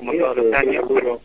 como todos los años,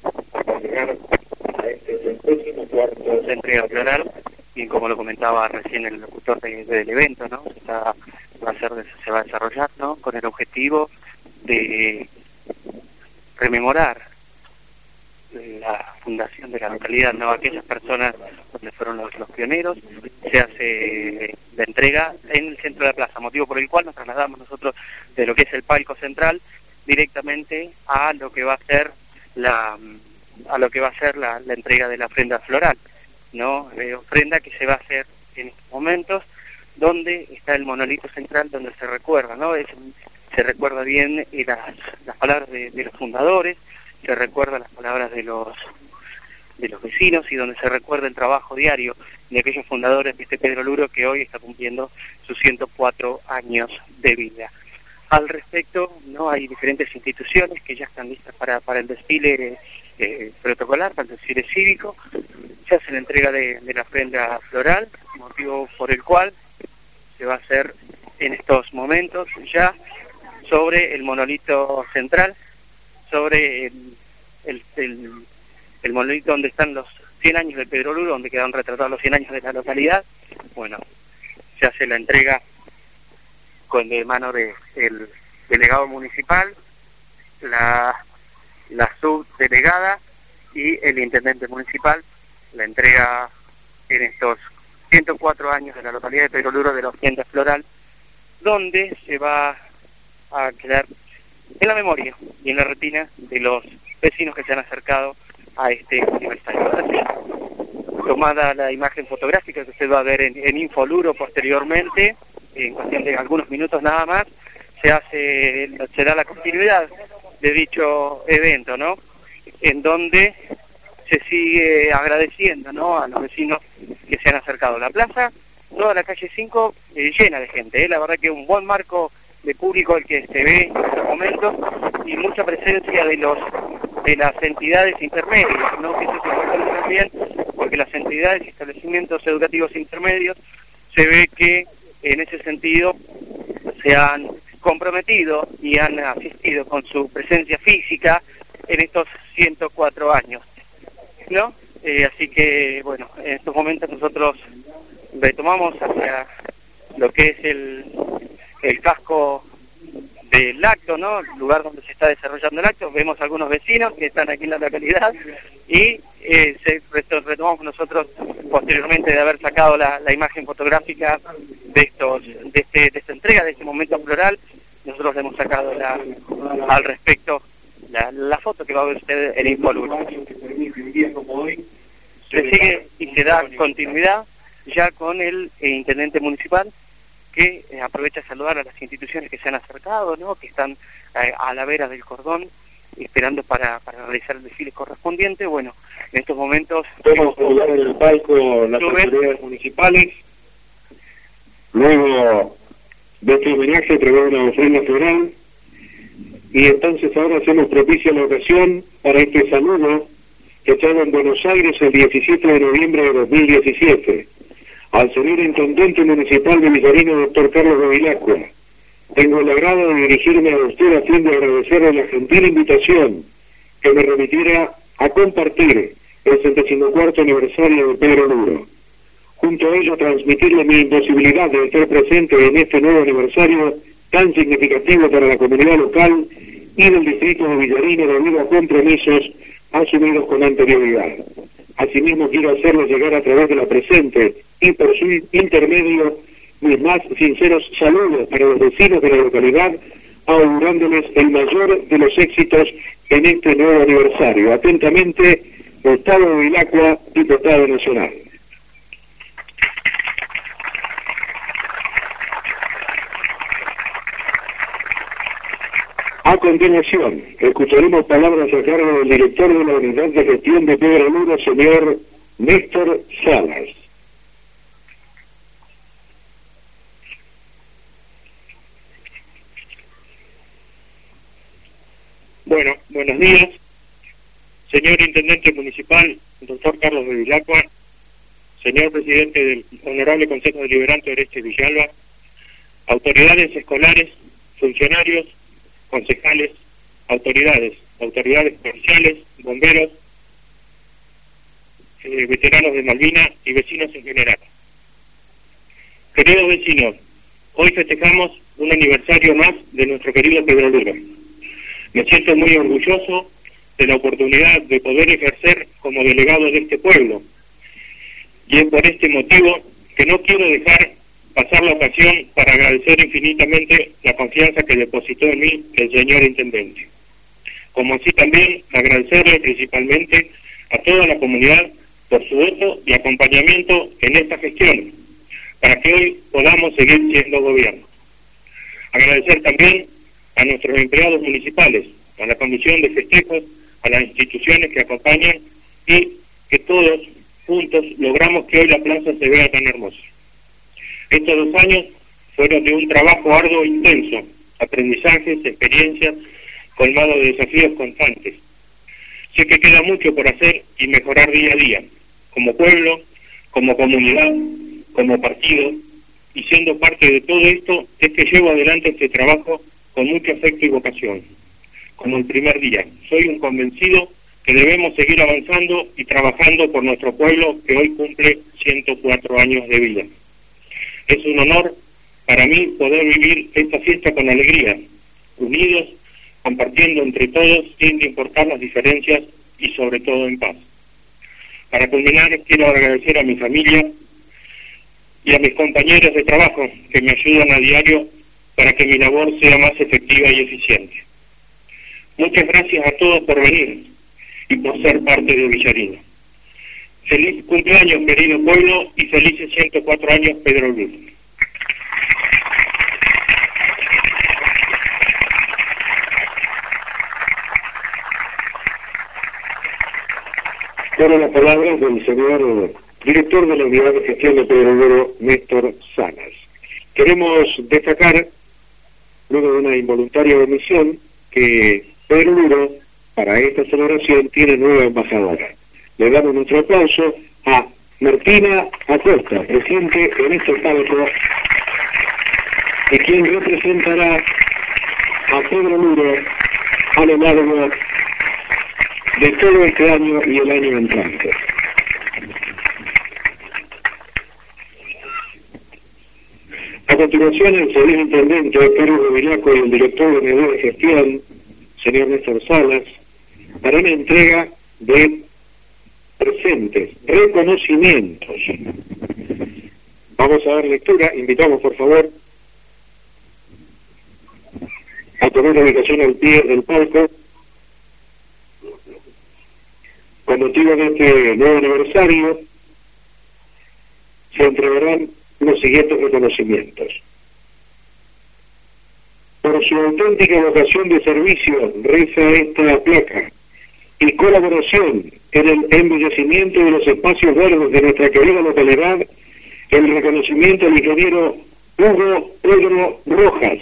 se entrega floral, y como lo comentaba recién el locutor del evento, ¿no? Se va a desarrollar, ¿no?, con el objetivo de rememorar la fundación de la localidad, ¿no?, aquellas personas donde fueron los pioneros. Se hace la entrega en el centro de la plaza, motivo por el cual nos trasladamos nosotros de lo que es el palco central directamente a lo que va a ser la entrega de la ofrenda floral, ¿no? Ofrenda que se va a hacer en estos momentos, donde está el monolito central, donde se recuerda, ¿no? Se recuerda bien las palabras de los fundadores, se recuerda las palabras de los vecinos, y donde se recuerda el trabajo diario de aquellos fundadores de este Pedro Luro, que hoy está cumpliendo sus 104 años de vida. Al respecto, ¿no?, hay diferentes instituciones que ya están listas para el desfile protocolar, para el desfile cívico. Se hace la entrega de la ofrenda floral, motivo por el cual se va a hacer en estos momentos ya sobre el monolito central, sobre el monolito donde están los 100 años de Pedro Luro, donde quedan retratados los 100 años de la localidad. Bueno, se hace la entrega de mano del delegado municipal, la subdelegada y el intendente municipal, la entrega en estos 104 años de la localidad de Pedro Luro de la ofrenda floral, donde se va a quedar en la memoria y en la retina de los vecinos que se han acercado a este aniversario. Así, tomada la imagen fotográfica que usted va a ver en Infoluro posteriormente, en cuestión de algunos minutos nada más, se da la continuidad de dicho evento, ¿no?, en donde se sigue agradeciendo, ¿no?, a los vecinos que se han acercado a la plaza. Toda la calle 5 llena de gente, la verdad que un buen marco de público el que se ve en estos momentos, y mucha presencia de las entidades intermedias, ¿no?, que eso es importante también, porque las entidades y establecimientos educativos intermedios se ve que en ese sentido se han comprometido y han asistido con su presencia física en estos 104 años, ¿no? Así que, bueno, en estos momentos nosotros retomamos hacia lo que es el casco del acto, ¿no?, el lugar donde se está desarrollando el acto. Vemos algunos vecinos que están aquí en la localidad, y retomamos nosotros, posteriormente de haber sacado la imagen fotográfica de esta entrega, de este momento floral. Nosotros le hemos sacado al respecto la foto que va a ver usted en Infoluro. Se sigue y se da continuidad ya con el intendente municipal, que aprovecha a saludar a las instituciones que se han acercado, ¿no?, que están a la vera del cordón, esperando para realizar el desfile correspondiente. Bueno, en estos momentos vamos a saludar en el palco las autoridades municipales. Luego de este homenaje entregar una ofrenda floral, y entonces ahora hacemos propicia la ocasión para este saludo echado en Buenos Aires el 17 de noviembre de 2017 al señor intendente municipal de Villarino, doctor Carlos Bevilacqua. Tengo el agrado de dirigirme a usted a fin de agradecerle la gentil invitación que me remitiera a compartir el 74º aniversario de Pedro Luro. Junto a ello, transmitirle mi imposibilidad de estar presente en este nuevo aniversario tan significativo para la comunidad local y del distrito de Villarino, debido a compromisos asumidos con anterioridad. Asimismo, quiero hacerles llegar a través de la presente y por su intermedio mis más sinceros saludos para los vecinos de la localidad, augurándoles el mayor de los éxitos en este nuevo aniversario. Atentamente, Gustavo Bevilacqua, diputado nacional. A continuación, escucharemos palabras a cargo del director de la Unidad de Gestión de Pedro Luro, señor Néstor Salas. Bueno, buenos días, señor Intendente Municipal, doctor Carlos Bevilacqua, señor Presidente del Honorable Consejo Deliberante de Orestes Villalba, autoridades escolares, funcionarios, concejales, autoridades autoridades policiales, bomberos, veteranos de Malvinas y vecinos en general. Queridos vecinos, hoy festejamos un aniversario más de nuestro querido Pedro Luro. Me siento muy orgulloso de la oportunidad de poder ejercer como delegado de este pueblo. Y es por este motivo que no quiero dejar pasar la ocasión para agradecer infinitamente la confianza que depositó en mí el señor Intendente. Como así también agradecerle principalmente a toda la comunidad por su voto y acompañamiento en esta gestión, para que hoy podamos seguir siendo gobierno. Agradecer también a nuestros empleados municipales, a la Comisión de Festejos, a las instituciones que acompañan y que todos juntos logramos que hoy la plaza se vea tan hermosa. Estos 2 años fueron de un trabajo arduo e intenso, aprendizajes, experiencias, colmado de desafíos constantes. Sé que queda mucho por hacer y mejorar día a día, como pueblo, como comunidad, como partido, y siendo parte de todo esto es que llevo adelante este trabajo con mucho afecto y vocación. Como el primer día, soy un convencido que debemos seguir avanzando y trabajando por nuestro pueblo que hoy cumple 104 años de vida. Es un honor para mí poder vivir esta fiesta con alegría, unidos, compartiendo entre todos sin importar las diferencias y sobre todo en paz. Para culminar, quiero agradecer a mi familia y a mis compañeros de trabajo que me ayudan a diario para que mi labor sea más efectiva y eficiente. Muchas gracias a todos por venir y por ser parte de Villarino. Feliz cumpleaños, querido pueblo, y felices 104 años, Pedro Luro. Ahora las palabras del señor director de la Unidad de Gestión de Pedro Luro, Néstor Salas. Queremos destacar, luego de una involuntaria omisión, que Pedro Luro, para esta celebración, tiene nueva embajadora. Le damos nuestro aplauso a Martina Acosta, presente en este palco, y quien representará a Pedro Luro a lo largo de todo este año y el año entrante. A continuación, el señor Intendente Carlos Bevilacqua y el director de Unidad de Gestión, señor Néstor Salas, harán una entrega de presentes, reconocimientos. Vamos a dar lectura, invitamos por favor a tomar la ubicación al pie del palco. Con motivo de este nuevo aniversario, se entregarán los siguientes reconocimientos. Por su auténtica vocación de servicio, reza esta placa, y colaboración en el embellecimiento de los espacios verdes de nuestra querida localidad, el reconocimiento al ingeniero Hugo Pedro Rojas.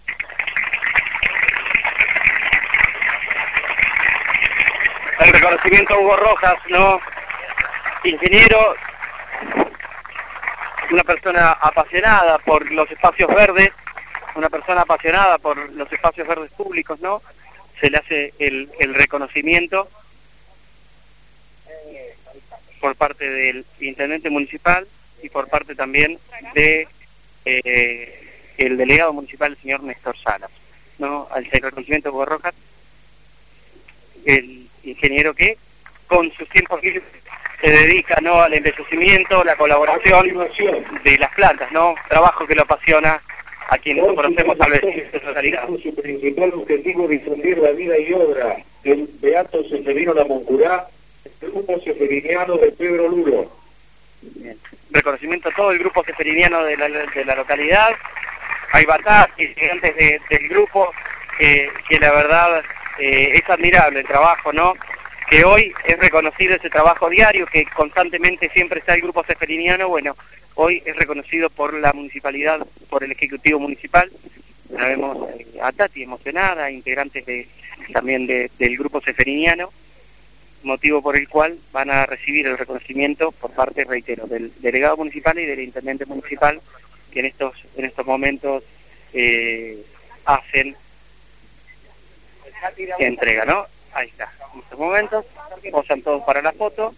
El reconocimiento a Hugo Rojas, ¿no? Ingeniero, una persona apasionada por los espacios verdes, una persona apasionada por los espacios verdes públicos, ¿no? Se le hace el reconocimiento por parte del intendente municipal y por parte también de el delegado municipal, el señor Néstor Salas, ¿no? Al reconocimiento a Hugo Rojas, el ingeniero que con sus tiempos libres se dedica, ¿no?, al embellecimiento, la colaboración de las plantas, ¿no? Trabajo que lo apasiona a quienes conocemos a veces de totalidad. Su principal objetivo es difundir la vida y obra del beato Seferino Lamoncurá, el grupo seferiniano de Pedro Luro. Bien. Reconocimiento a todo el grupo seferiniano de la localidad. Hay batallas integrantes del grupo que la verdad es admirable el trabajo, ¿no? Que hoy es reconocido ese trabajo diario, que constantemente siempre está el grupo seferiniano. Bueno, hoy es reconocido por la municipalidad, por el Ejecutivo Municipal. La vemos a Tati emocionada, integrantes también del grupo seferiniano, motivo por el cual van a recibir el reconocimiento por parte, reitero, del delegado municipal y del intendente municipal, que en estos momentos hacen entrega, ¿no? Ahí está, en estos momentos, posan todos para la foto.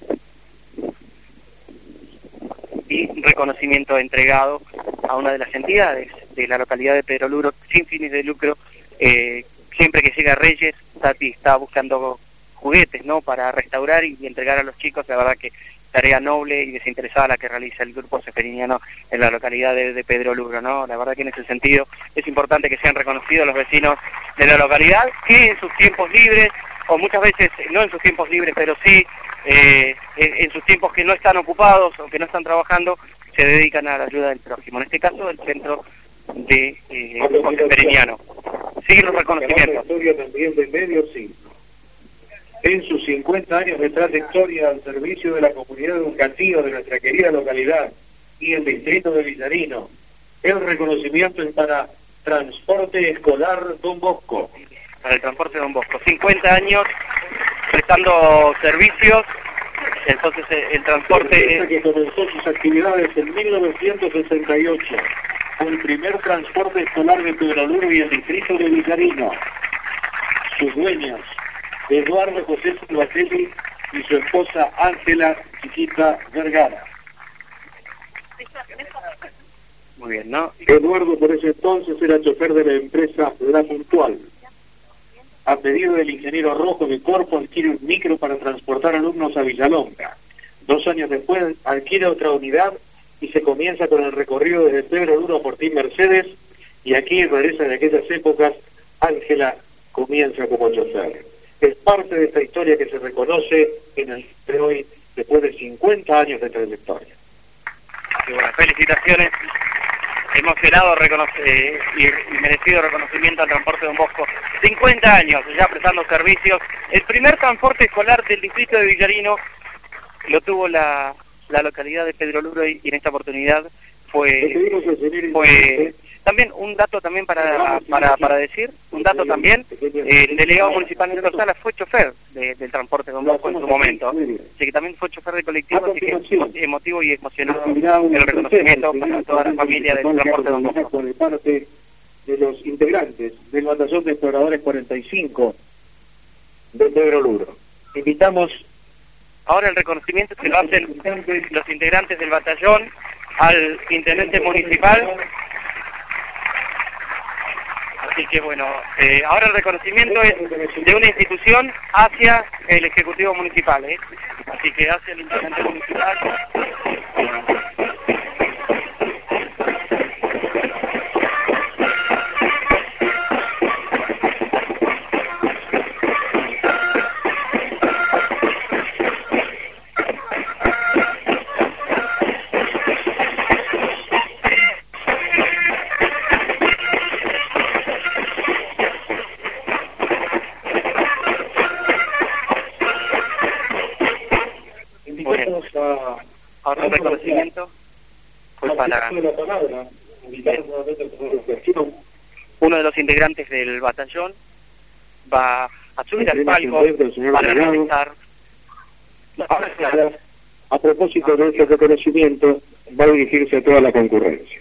Y reconocimiento entregado a una de las entidades de la localidad de Pedro Luro, sin fines de lucro. Siempre que llega Reyes, Tati está buscando juguetes, ¿no?, para restaurar y entregar a los chicos. La verdad que tarea noble y desinteresada la que realiza el grupo seferiniano en la localidad de Pedro Luro, ¿no? La verdad que en ese sentido es importante que sean reconocidos los vecinos de la localidad, que en sus tiempos libres, o muchas veces no en sus tiempos libres, pero sí en sus tiempos que no están ocupados o que no están trabajando, se dedican a la ayuda del prójimo. En este caso, el centro de seferiniano. Siguen los reconocimientos. La historia también de Medio Siglo. En sus 50 años de trayectoria al servicio de la comunidad educativa de nuestra querida localidad y el distrito de Villarino, el reconocimiento es para Transporte Escolar Don Bosco. Para el transporte Don Bosco. 50 años prestando servicios, entonces el transporte... Que comenzó sus actividades en 1968. Fue el primer transporte escolar de Pedro Luro y el distrito de Villarino. Sus dueños, Eduardo José Silvatelli y su esposa Ángela Chiquita Vergara. Muy bien, ¿no? Eduardo por ese entonces era chofer de la empresa La Puntual. A pedido del ingeniero Rojo de Corpo adquiere un micro para transportar alumnos a Villalonga. 2 años después adquiere otra unidad y se comienza con el recorrido desde Pedro Luro a Fortín Mercedes, y aquí en Rareza de aquellas épocas Ángela comienza como chofer. Es parte de esta historia que se reconoce en el día de hoy, después de 50 años de trayectoria. Y bueno, felicitaciones, emocionado y merecido reconocimiento al transporte Don Bosco. 50 años ya prestando servicios. El primer transporte escolar del distrito de Villarino lo tuvo la localidad de Pedro Luro, y en esta oportunidad fue también un dato también para decir, un dato también, el delegado municipal de Sala fue chofer del transporte Don Bosco en su momento, así que también fue chofer de colectivo, así que emotivo y emocionado el reconocimiento para toda la familia del transporte Don Bosco. De parte de los integrantes del Batallón de Exploradores 45 de Pedro Luro. Invitamos ahora el reconocimiento se lo hacen los integrantes del batallón al intendente municipal. Así que bueno, ahora el reconocimiento es de una institución hacia el Ejecutivo Municipal, así que hacia el intendente municipal. Ahora el reconocimiento fue para uno de los integrantes del batallón, va a subir al palco para realizar. A propósito de este reconocimiento, va a dirigirse a toda la concurrencia.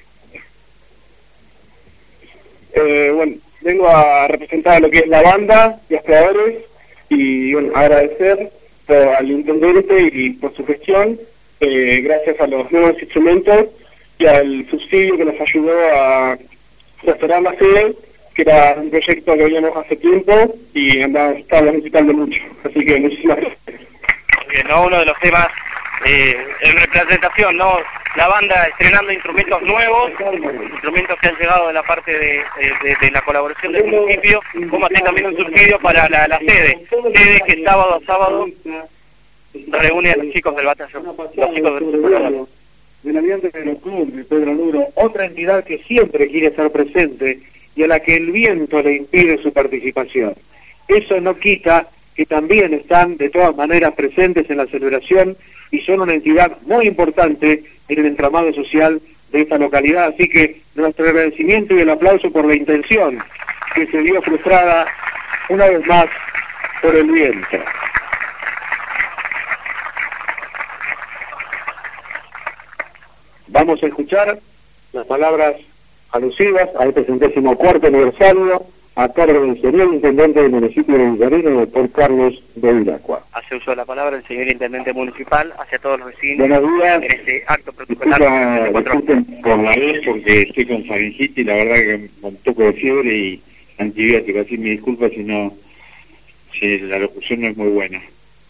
Bueno, vengo a representar lo que es la banda de exploradores y bueno, agradecer al intendente y por su gestión, gracias a los nuevos instrumentos y al subsidio que nos ayudó a restaurar la sede, que era un proyecto que veíamos hace tiempo y estábamos necesitando mucho. Así que muchísimas gracias. Bien, ¿no? Uno de los temas en representación, ¿no? La banda estrenando instrumentos nuevos, instrumentos que han llegado de la parte de la colaboración del municipio, como así también un subsidio para la sede que sábado a sábado reúne a los chicos del batallón, los chicos del ambiente del club de Pedro Luro, otra entidad que siempre quiere estar presente y a la que el viento le impide su participación. Eso no quita que también están de todas maneras presentes en la celebración y son una entidad muy importante en el entramado social de esta localidad, así que nuestro agradecimiento y el aplauso por la intención que se vio frustrada una vez más por el viento. Vamos a escuchar las palabras alusivas a este 64º aniversario a cargo del señor intendente del municipio de Villarino, doctor Carlos Bevilacqua. Hace uso de la palabra el señor intendente municipal hacia todos los vecinos. Buenos días. En este acto protocolar. Disculpen por la vez porque estoy con faringitis y la verdad que con un poco de fiebre y antibiótico, así me disculpa si la locución no es muy buena.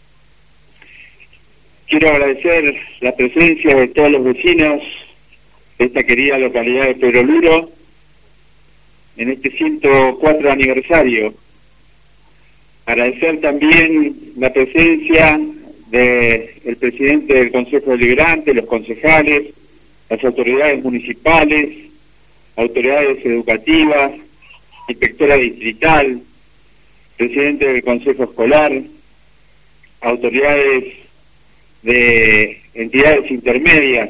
Quiero agradecer la presencia de todos los vecinos de esta querida localidad de Pedro Luro en este 104 aniversario. Agradecer también la presencia del presidente del Consejo Deliberante, los concejales, las autoridades municipales, autoridades educativas, inspectora distrital, presidente del Consejo Escolar, autoridades de entidades intermedias,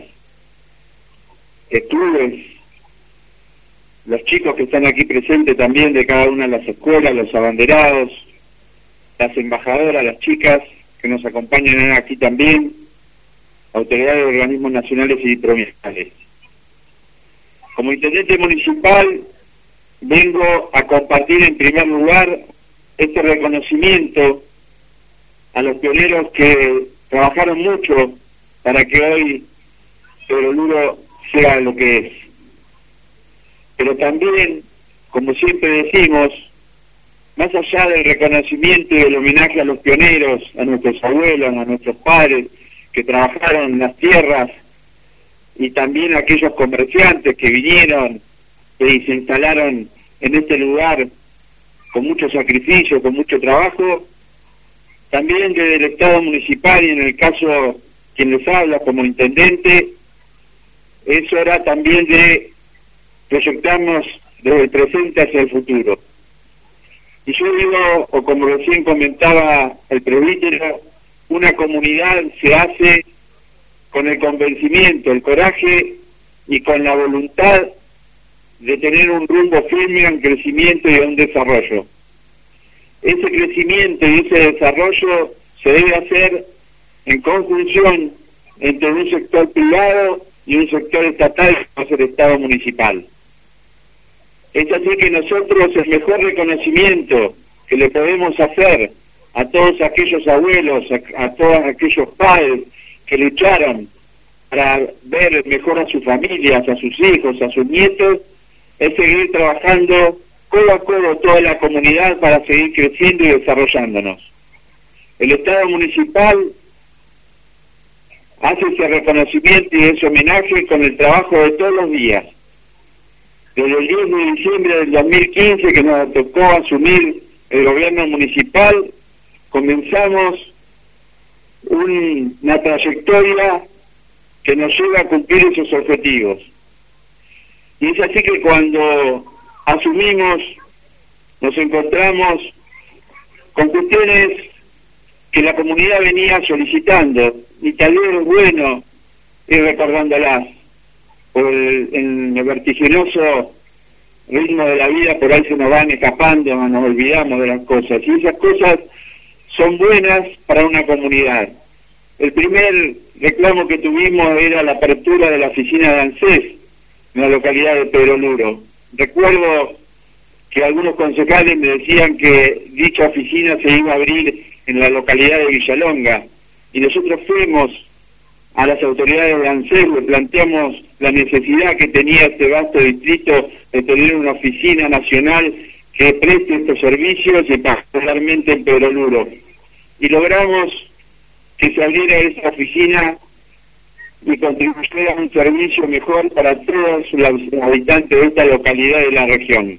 clubes, los chicos que están aquí presentes también de cada una de las escuelas, los abanderados, las embajadoras, las chicas que nos acompañan aquí también, autoridades de organismos nacionales y provinciales. Como intendente municipal vengo a compartir en primer lugar este reconocimiento a los pioneros que trabajaron mucho para que hoy Pedro Luro sea lo que es. Pero también, como siempre decimos, más allá del reconocimiento y del homenaje a los pioneros, a nuestros abuelos, a nuestros padres que trabajaron en las tierras, y también a aquellos comerciantes que vinieron y se instalaron en este lugar con mucho sacrificio, con mucho trabajo, también desde el Estado municipal y en el caso quien les habla como intendente, es hora también de proyectarnos desde el presente hacia el futuro. Y yo digo, o como recién comentaba el presbítero, una comunidad se hace con el convencimiento, el coraje y con la voluntad de tener un rumbo firme a un crecimiento y a un desarrollo. Ese crecimiento y ese desarrollo se debe hacer en conjunción entre un sector privado y un sector estatal, como es el Estado municipal. Es así que nosotros el mejor reconocimiento que le podemos hacer a todos aquellos abuelos, a todos aquellos padres que lucharon para ver mejor a sus familias, a sus hijos, a sus nietos, es seguir trabajando codo a codo toda la comunidad para seguir creciendo y desarrollándonos. El Estado municipal hace ese reconocimiento y ese homenaje con el trabajo de todos los días. Desde el 10 de diciembre del 2015, que nos tocó asumir el gobierno municipal, comenzamos una trayectoria que nos lleva a cumplir esos objetivos. Y es así que cuando asumimos, nos encontramos con cuestiones que la comunidad venía solicitando, y tal vez es bueno ir recordándolas, por el vertiginoso ritmo de la vida, por ahí se nos van escapando, nos olvidamos de las cosas, y esas cosas son buenas para una comunidad. El primer reclamo que tuvimos era la apertura de la oficina de ANSES en la localidad de Pedro Luro. Recuerdo que algunos concejales me decían que dicha oficina se iba a abrir en la localidad de Villalonga, y nosotros fuimos a las autoridades de ANSES, le planteamos la necesidad que tenía este vasto distrito de tener una oficina nacional que preste estos servicios, y particularmente en Pedro Luro. Y logramos que se abriera esa oficina y contribuyera a un servicio mejor para todos los habitantes de esta localidad de la región.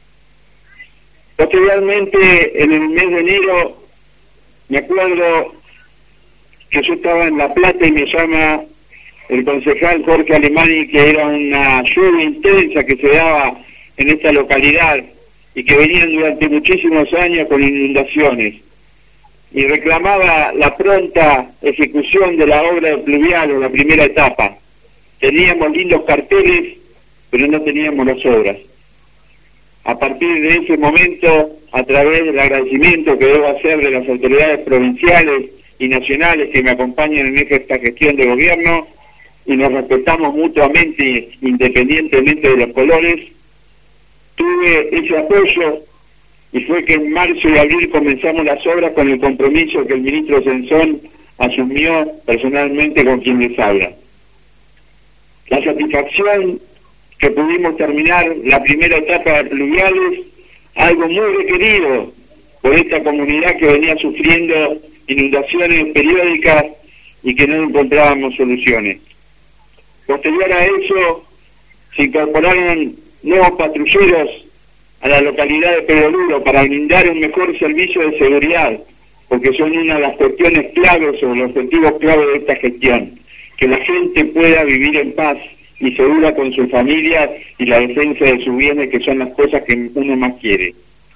Posteriormente, en el mes de enero, me acuerdo que yo estaba en La Plata y me llama el concejal Jorge Alemani, que era una lluvia intensa que se daba en esta localidad y que venían durante muchísimos años con inundaciones, y reclamaba la pronta ejecución de la obra de pluvial o la primera etapa. Teníamos lindos carteles, pero no teníamos las obras. A partir de ese momento, a través del agradecimiento que debo hacer de las autoridades provinciales y nacionales que me acompañan en esta gestión de gobierno, y nos respetamos mutuamente independientemente de los colores, tuve ese apoyo y fue que en marzo y abril comenzamos las obras con el compromiso que el ministro Sensón asumió personalmente con quien les habla. La satisfacción que pudimos terminar la primera etapa de pluviales, algo muy requerido por esta comunidad que venía sufriendo inundaciones periódicas y que no encontrábamos soluciones. Posterior a eso, se incorporaron nuevos patrulleros a la localidad de Pedro Luro para brindar un mejor servicio de seguridad, porque son una de las cuestiones claves o los objetivos clave de esta gestión, que la gente pueda vivir en paz y segura con su familia y la defensa de sus bienes, que son las cosas que uno más quiere.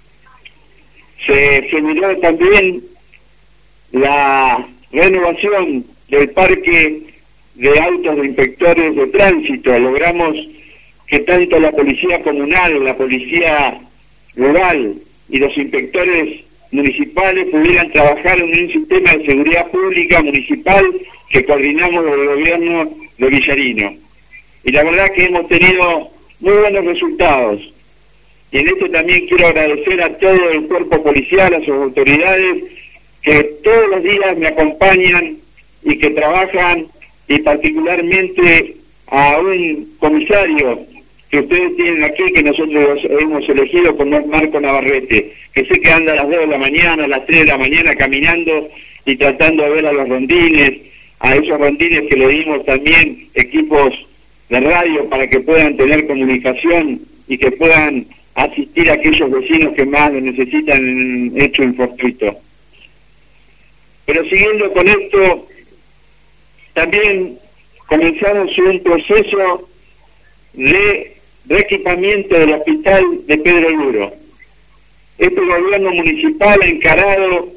Se generó también la renovación del parque de autos de inspectores de tránsito. Logramos que tanto la policía comunal, la policía rural y los inspectores municipales pudieran trabajar en un sistema de seguridad pública municipal que coordinamos con el gobierno de Villarino. Y la verdad que hemos tenido muy buenos resultados. Y en esto también quiero agradecer a todo el cuerpo policial, a sus autoridades, que todos los días me acompañan y que trabajan, y particularmente a un comisario que ustedes tienen aquí, que nosotros hemos elegido, como es Marco Navarrete, que sé que anda a las 2 de la mañana, a las 3 de la mañana caminando y tratando de ver a los rondines, a esos rondines que le dimos también equipos de radio para que puedan tener comunicación y que puedan asistir a aquellos vecinos que más lo necesitan en hecho infortuito. Pero siguiendo con esto, también comenzamos un proceso de reequipamiento del hospital de Pedro Luro. Este gobierno municipal ha encarado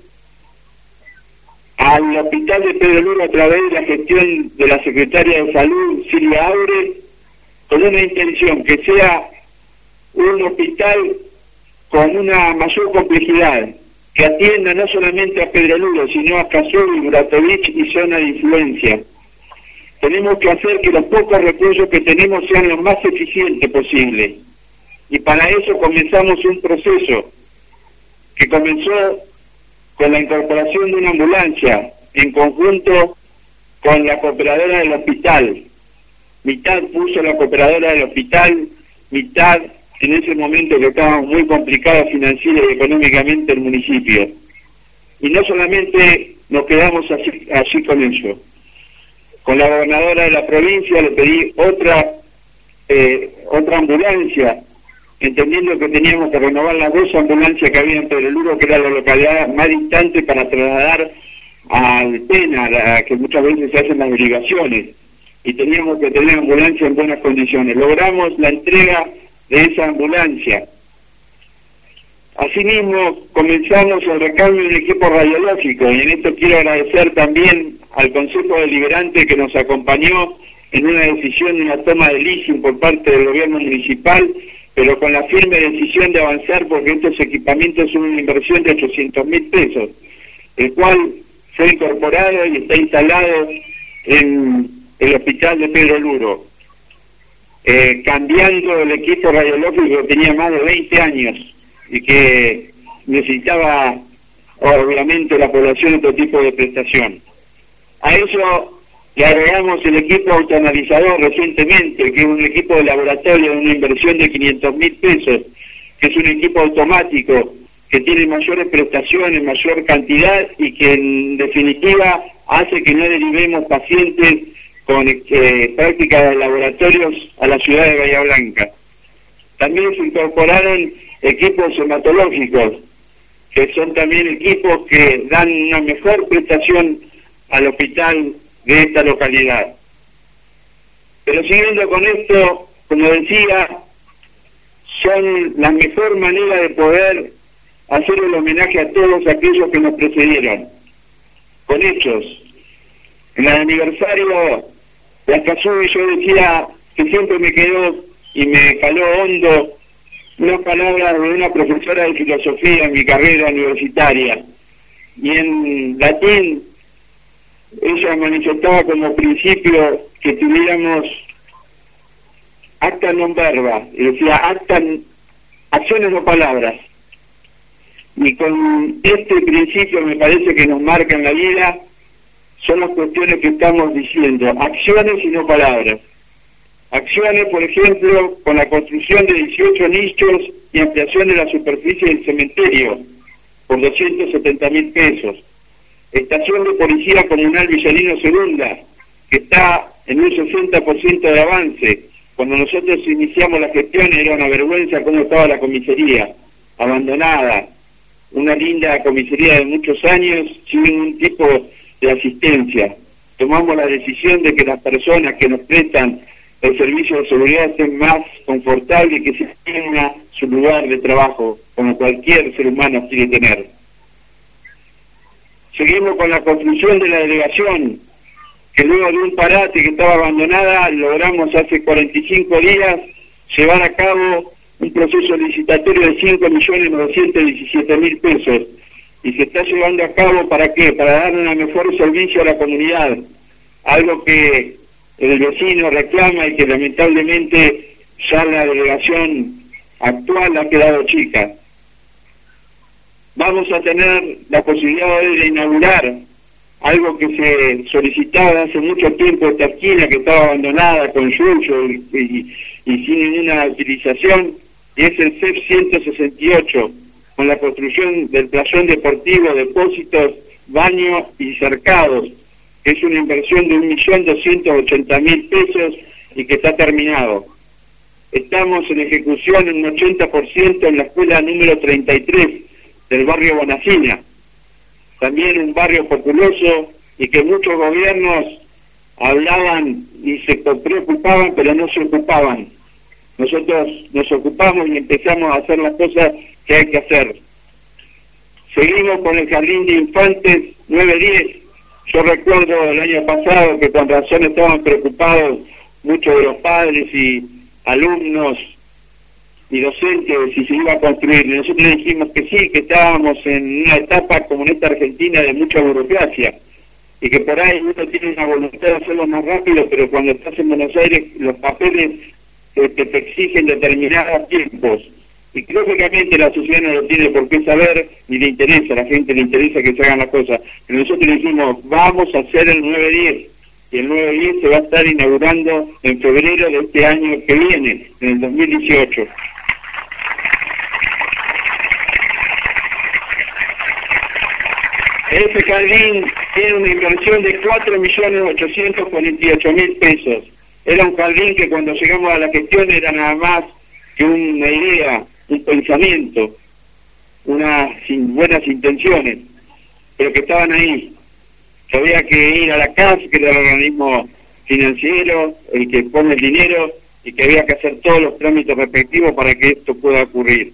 al hospital de Pedro Luro a través de la gestión de la secretaria de Salud, Silvia Aure, con una intención que sea un hospital con una mayor complejidad, que atienda no solamente a Pedro Luro, sino a Cazul, Buratovich y zona de influencia. Tenemos que hacer que los pocos recursos que tenemos sean lo más eficientes posible. Y para eso comenzamos un proceso que comenzó con la incorporación de una ambulancia en conjunto con la cooperadora del hospital. Mitad puso la cooperadora del hospital, mitad en ese momento que estábamos muy complicados financiera y económicamente el municipio. Y no solamente nos quedamos así con eso. Con la gobernadora de la provincia le pedí otra ambulancia, entendiendo que teníamos que renovar las 2 ambulancias que había en Pedro Luro, que era la localidad más distante para trasladar al PENA, que muchas veces se hacen las derivaciones, y teníamos que tener ambulancia en buenas condiciones. Logramos la entrega de esa ambulancia. Asimismo, comenzamos el recambio del equipo radiológico, y en esto quiero agradecer también al Consejo Deliberante que nos acompañó en una decisión de una toma de leasing por parte del gobierno municipal, pero con la firme decisión de avanzar, porque estos equipamientos son una inversión de 800.000 pesos, el cual fue incorporado y está instalado en el hospital de Pedro Luro, cambiando el equipo radiológico que tenía más de 20 años y que necesitaba obviamente la población otro tipo de prestación. A eso le agregamos el equipo autoanalizador recientemente, que es un equipo de laboratorio de una inversión de 500.000 pesos, que es un equipo automático, que tiene mayores prestaciones, mayor cantidad y que en definitiva hace que no derivemos pacientes con prácticas de laboratorios a la ciudad de Bahía Blanca. También se incorporaron equipos hematológicos, que son también equipos que dan una mejor prestación al hospital de esta localidad. Pero siguiendo con esto, como decía, son la mejor manera de poder hacer el homenaje a todos aquellos que nos precedieron, con hechos. En el aniversario de Acazú yo decía que siempre me quedó y me caló hondo unas palabras de una profesora de filosofía en mi carrera universitaria, y en latín ella manifestaba como principio que tuviéramos acta non verba, y decía acciones no palabras. y con este principio me parece que nos marcan la vida, son las cuestiones que estamos diciendo, acciones y no palabras. Acciones, por ejemplo, con la construcción de 18 nichos y ampliación de la superficie del cementerio por 270.000 pesos. Estación de Policía Comunal Villarino Segunda, que está en un 60% de avance. Cuando nosotros iniciamos la gestión era una vergüenza cómo estaba la comisaría, abandonada. Una linda comisaría de muchos años sin ningún tipo de asistencia. Tomamos la decisión de que las personas que nos prestan el servicio de seguridad estén más confortables y que se tenga su lugar de trabajo, como cualquier ser humano quiere tener. Seguimos con la construcción de la delegación, que luego de un parate que estaba abandonada, logramos hace 45 días llevar a cabo un proceso licitatorio de 5.917.000 pesos. Y se está llevando a cabo, ¿para qué? Para dar un mejor servicio a la comunidad. Algo que el vecino reclama y que lamentablemente ya la delegación actual ha quedado chica. Vamos a tener la posibilidad de inaugurar algo que se solicitaba hace mucho tiempo, esta esquina que estaba abandonada con yuyo y sin ninguna utilización, y es el CEP 168, con la construcción del playón deportivo, depósitos, baños y cercados. Es una inversión de 1.280.000 pesos y que está terminado. Estamos en ejecución en un 80% en la escuela número 33 del barrio Bonacina, también un barrio populoso y que muchos gobiernos hablaban y se preocupaban, pero no se ocupaban. Nosotros nos ocupamos y empezamos a hacer las cosas que hay que hacer. Seguimos con el jardín de infantes 9-10. Yo recuerdo el año pasado que con razón estaban preocupados muchos de los padres y alumnos y docentes de si se iba a construir. Y nosotros dijimos que sí, que estábamos en una etapa como en esta Argentina de mucha burocracia y que por ahí uno tiene una voluntad de hacerlo más rápido, pero cuando estás en Buenos Aires los papeles te exigen determinados tiempos. Y que lógicamente la sociedad no lo tiene por qué saber, ni le interesa, a la gente le interesa que se hagan las cosas. Pero nosotros dijimos, vamos a hacer el 9-10, y el 9-10 se va a estar inaugurando en febrero de este año que viene, en el 2018. Ese jardín tiene una inversión de 4.848.000 pesos. Era un jardín que cuando llegamos a la gestión era nada más que una idea, un pensamiento, buenas intenciones, pero que estaban ahí. Que había que ir a la CAF, que era el organismo financiero, el que pone el dinero, y que había que hacer todos los trámites respectivos para que esto pueda ocurrir.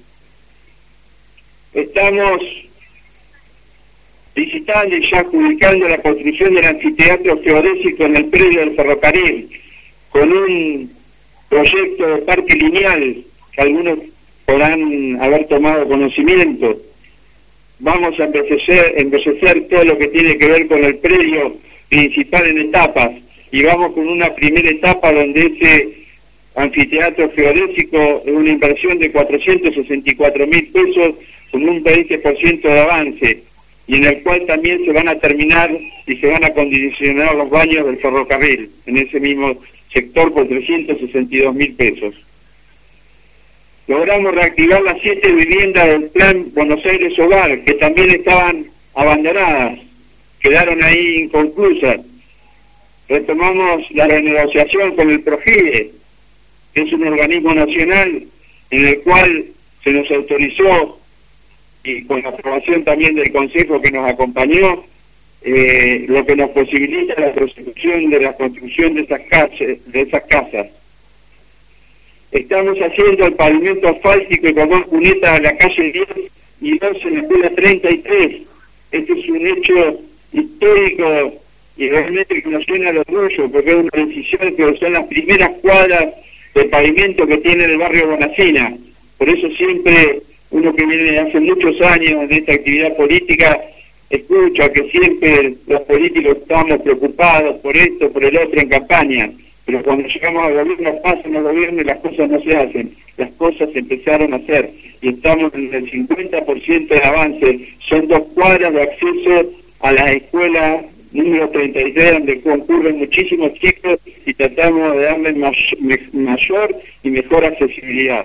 Estamos visitando y ya adjudicando la construcción del anfiteatro geodésico en el predio del ferrocarril, con un proyecto de parque lineal que algunos podrán haber tomado conocimiento. Vamos a embellecer todo lo que tiene que ver con el predio principal en etapas, y vamos con una primera etapa donde ese anfiteatro geodésico es una inversión de 464.000 pesos con un 20% de avance, y en el cual también se van a terminar y se van a acondicionar los baños del ferrocarril en ese mismo sector por 362.000 pesos. Logramos reactivar las 7 viviendas del Plan Buenos Aires Hogar, que también estaban abandonadas, quedaron ahí inconclusas. Retomamos la renegociación con el PROGIDE, que es un organismo nacional en el cual se nos autorizó, y con la aprobación también del Consejo que nos acompañó, lo que nos posibilita la prosecución de la construcción de esas casas. Estamos haciendo el pavimento asfáltico y con cuneta a la calle 10 y 12 en la escuela 33. Este es un hecho histórico y realmente que nos llena de orgullo, porque es una decisión que son las primeras cuadras de pavimento que tiene el barrio Bonacina. Por eso siempre uno que viene hace muchos años en esta actividad política escucha que siempre los políticos estamos preocupados por esto, por el otro en campaña. Pero cuando llegamos al gobierno, pasan al gobierno y las cosas no se hacen. Las cosas se empezaron a hacer. y estamos en el 50% de avance. Son 2 cuadras de acceso a la escuela número 33, donde concurren muchísimos chicos y tratamos de darles mayor y mejor accesibilidad.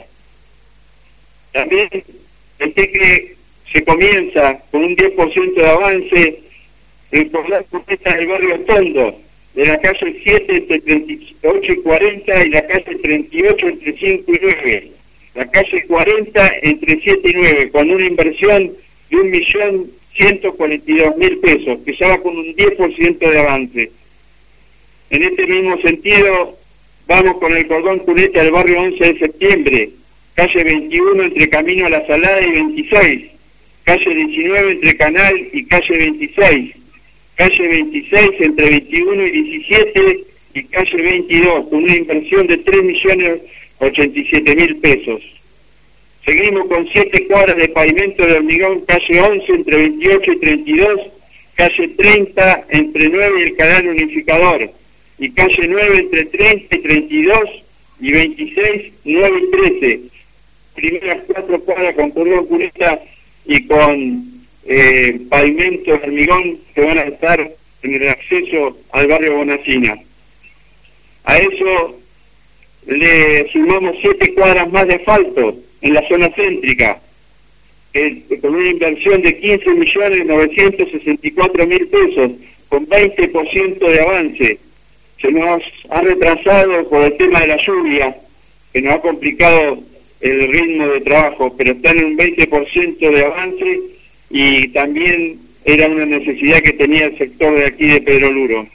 También que se comienza con un 10% de avance en Cordón Cuneta del barrio Tondo, de la calle 7 entre 38 y 40 y la calle 38 entre 5 y 9. La calle 40 entre 7 y 9, con una inversión de 1.142.000 pesos, que ya va con un 10% de avance. En este mismo sentido, vamos con el Cordón Cuneta del barrio 11 de septiembre, calle 21 entre Camino a la Salada y 26, calle 19 entre Canal y calle 26, calle 26 entre 21 y 17 y calle 22, con una inversión de 3.087.000 pesos. Seguimos con 7 cuadras de pavimento de hormigón, calle 11 entre 28 y 32, calle 30 entre 9 y el Canal Unificador, y calle 9 entre 30 y 32 y 26, 9 y 13. Primeras 4 cuadras con Cordón Cuneta y con pavimento de hormigón que van a estar en el acceso al barrio Bonacina. A eso le sumamos 7 cuadras más de asfalto en la zona céntrica, con una inversión de 15.964.000 pesos, con 20% de avance. Se nos ha retrasado por el tema de la lluvia, que nos ha complicado el ritmo de trabajo, pero están en un 20% de avance y también era una necesidad que tenía el sector de aquí de Pedro Luro.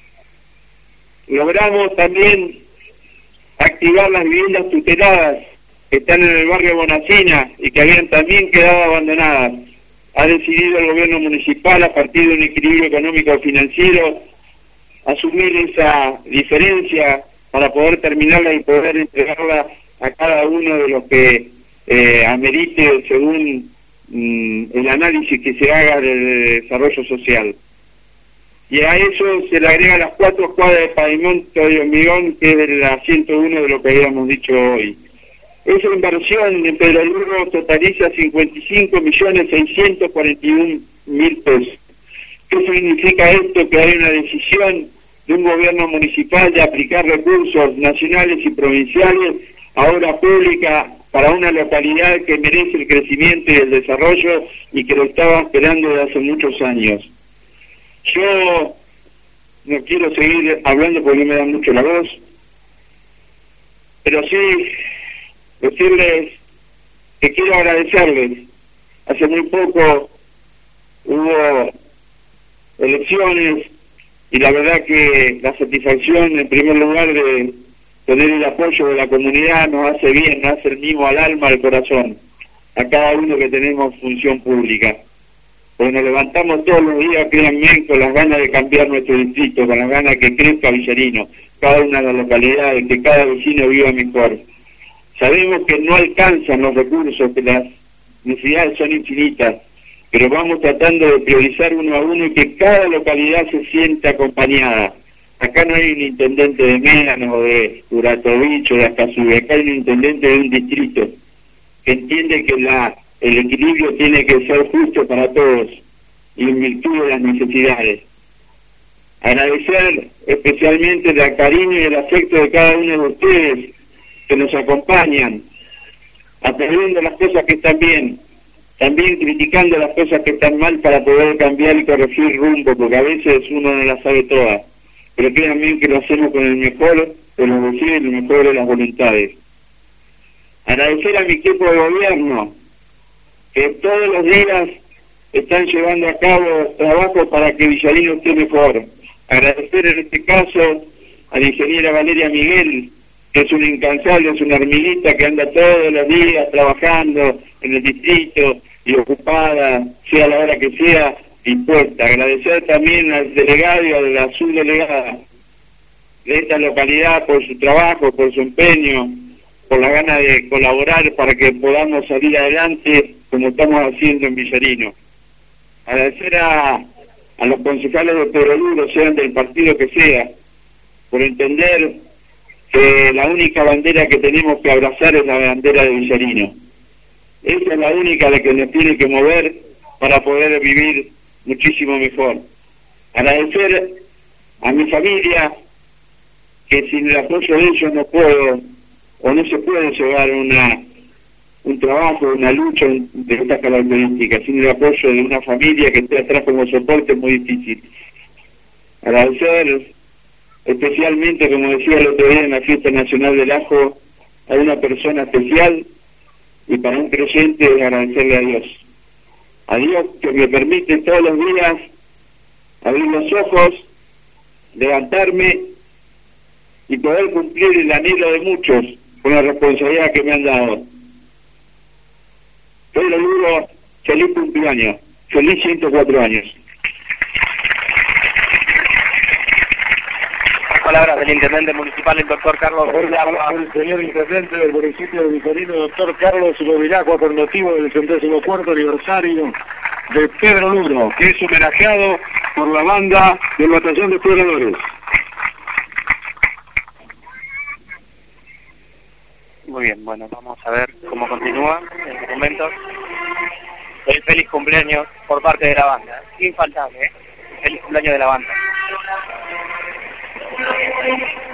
Logramos también activar las viviendas tuteladas que están en el barrio Bonacina y que habían también quedado abandonadas. Ha decidido el gobierno municipal, a partir de un equilibrio económico financiero, asumir esa diferencia para poder terminarla y poder entregarla a cada uno de los que amerite según el análisis que se haga del desarrollo social. Y a eso se le agrega las 4 cuadras de pavimento de hormigón, que es de la 101 de lo que habíamos dicho hoy. Esa inversión en Pedro Luro totaliza 55.641.000 pesos. ¿Qué significa esto? Que hay una decisión de un gobierno municipal de aplicar recursos nacionales y provinciales a obra pública para una localidad que merece el crecimiento y el desarrollo y que lo estaba esperando desde hace muchos años. Yo no quiero seguir hablando porque no me da mucho la voz, pero sí decirles que quiero agradecerles. Hace muy poco hubo elecciones y la verdad que la satisfacción en primer lugar de tener el apoyo de la comunidad nos hace bien, nos hace el mimo al alma, al corazón, a cada uno que tenemos función pública. Porque nos levantamos todos los días, créanme, con las ganas de cambiar nuestro distrito, con las ganas de que crezca Villarino, cada una de las localidades, que cada vecino viva mejor. Sabemos que no alcanzan los recursos, que las necesidades son infinitas, pero vamos tratando de priorizar uno a uno y que cada localidad se sienta acompañada. Acá no hay un intendente de Médanos o de Uratovich o de Acazú, acá hay un intendente de un distrito que entiende que el equilibrio tiene que ser justo para todos y en virtud de las necesidades. Agradecer especialmente el cariño y el afecto de cada uno de ustedes que nos acompañan, aprendiendo las cosas que están bien, también criticando las cosas que están mal para poder cambiar y corregir rumbo, porque a veces uno no las sabe todas, pero créanme que lo hacemos con el mejor de los deseos y el mejor de las voluntades. Agradecer a mi equipo de gobierno, que todos los días están llevando a cabo trabajo para que Villarino esté mejor. Agradecer en este caso a la ingeniera Valeria Miguel, que es una incansable, es una hormiguita que anda todos los días trabajando en el distrito y ocupada, sea la hora que sea, dispuesta. Agradecer también al delegado y a la subdelegada de esta localidad por su trabajo, por su empeño, por la gana de colaborar para que podamos salir adelante como estamos haciendo en Villarino. Agradecer a los concejales de Pedro Luro, sean del partido que sea, por entender que la única bandera que tenemos que abrazar es la bandera de Villarino. Esa es la única la que nos tiene que mover para poder vivir muchísimo mejor. Agradecer a mi familia, que sin el apoyo de ellos no puedo, o no se puede llevar un trabajo, una lucha de estas características. Sin el apoyo de una familia que esté atrás como soporte es muy difícil. Agradecer especialmente, como decía el otro día en la Fiesta Nacional del Ajo, a una persona especial, y para un creyente agradecerle a Dios. A Dios que me permite todos los días abrir los ojos, levantarme y poder cumplir el anhelo de muchos con la responsabilidad que me han dado. Pedro Luro, feliz cumpleaños, feliz 104 años. Palabras del intendente municipal, el doctor Carlos Rovilacqua. El señor intendente del municipio de Vitorino, doctor Carlos Rovilacqua, por motivo del 104º aniversario de Pedro Luro, que es homenajeado por la banda del Batallón de Exploradores. Muy bien, bueno, vamos a ver cómo continúa en momentos. El feliz cumpleaños por parte de la banda, infaltable, feliz cumpleaños de la banda.